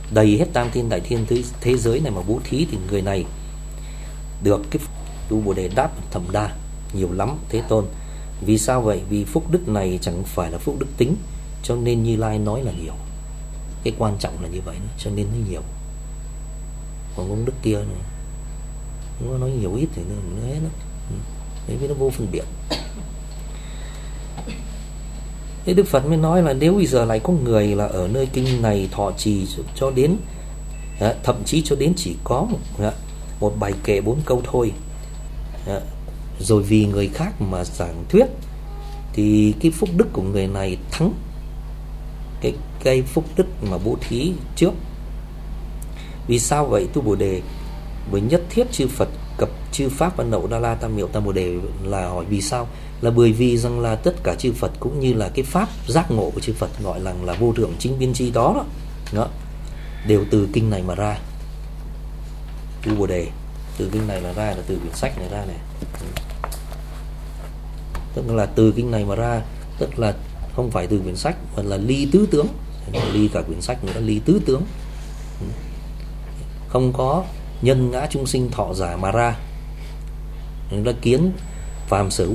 đầy hết tam thiên đại thiên thế giới này mà bố thí thì người này được cái tu Bồ Đề đáp thầm đa nhiều lắm Thế Tôn. Vì sao vậy? Vì phúc đức này chẳng phải là phúc đức tính, cho nên Như Lai nói là nhiều. Cái quan trọng là như vậy, cho nên nó nhiều. Còn ông đức kia này, nó nói nhiều ít thì nó hết. Đấy, vì nó vô phân biệt. Thế Đức Phật mới nói là nếu bây giờ lại có người là ở nơi kinh này thọ trì cho đến thậm chí cho đến chỉ có một bài kệ 4 câu thôi, rồi vì người khác mà giảng thuyết, thì cái phúc đức của người này thắng cái phúc đức mà bố thí trước. Vì sao vậy tu Bồ Đề? Bởi nhất thiết chư Phật cập chư Pháp Văn Đậu Đa La Tam Miệu Tam Bồ Đề là hỏi vì sao? Là bởi vì rằng là tất cả chư Phật cũng như là cái pháp giác ngộ của chư Phật gọi là vô thượng chính biên tri đó, đều từ kinh này mà ra. Tu Bồ Đề từ kinh này là ra, là từ quyển sách này ra này. Tức là từ kinh này mà ra, tức là không phải từ quyển sách mà là ly tứ tướng, ly cả quyển sách nữa, ly tứ tướng. Không có nhân ngã chúng sinh thọ giả mà ra. Nó kiến phàm sở